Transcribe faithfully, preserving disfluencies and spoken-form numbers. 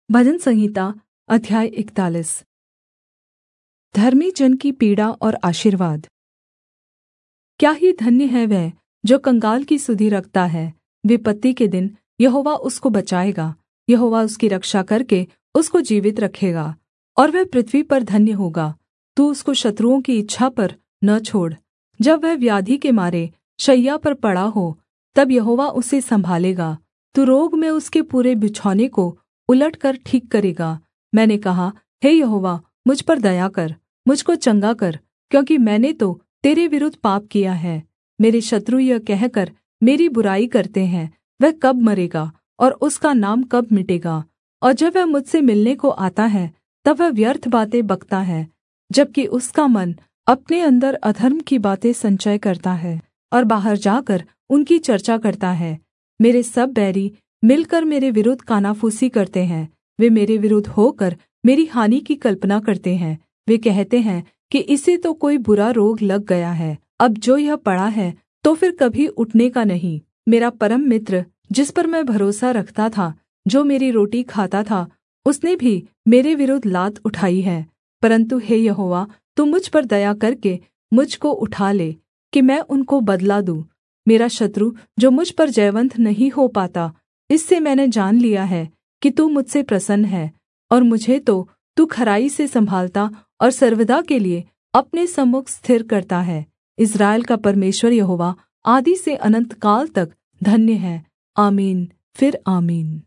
भजन संहिता अध्याय इकतालीस। धर्मी जन की पीड़ा और आशीर्वाद। क्या ही धन्य है वह जो कंगाल की सुधि रखता है। विपत्ति के दिन यहोवा उसको बचाएगा। यहोवा उसकी रक्षा करके उसको जीवित रखेगा, और वह पृथ्वी पर धन्य होगा। तू उसको शत्रुओं की इच्छा पर न छोड़। जब वह व्याधि के मारे शैय्या पर पड़ा हो, तब यहोवा उसे सम्भालेगा। तू रोग में उसके पूरे बिछौने को उलट कर ठीक करेगा। मैंने कहा, हे यहोवा, मुझ पर दया कर, मुझको चंगा कर, क्योंकि मैंने तो तेरे विरुद्ध पाप किया है। मेरे शत्रु यह कहकर मेरी बुराई करते हैं, वह कब मरेगा और उसका नाम कब मिटेगा। और जब वह मुझसे मिलने को आता है, तब वह व्यर्थ बातें बकता है, जबकि उसका मन अपने अंदर अधर्म की बातें संचय करता है और बाहर जाकर उनकी चर्चा करता है। मेरे सब बैरी मिलकर मेरे विरुद्ध कानाफूसी करते हैं। वे मेरे विरुद्ध होकर मेरी हानि की कल्पना करते हैं। वे कहते हैं कि इसे तो कोई बुरा रोग लग गया है। अब जो यह पड़ा है तो फिर कभी उठने का नहीं। मेरा परम मित्र, जिस पर मैं भरोसा रखता था, जो मेरी रोटी खाता था, उसने भी मेरे विरुद्ध लात उठाई है। परन्तु हे यहोवा, तू मुझ पर दया करके मुझ को उठा ले, कि मैं उनको बदला दूँ। मेरा शत्रु जो मुझ पर जयवन्त नहीं हो पाता, इससे मैंने जान लिया है कि तू मुझसे प्रसन्न है, और मुझे तो तू खराई से सम्भालता और सर्वदा के लिए अपने सम्मुख स्थिर करता है। इस्राएल का परमेश्वर यहोवा आदि से अनन्तकाल तक धन्य है। आमीन फिर आमीन।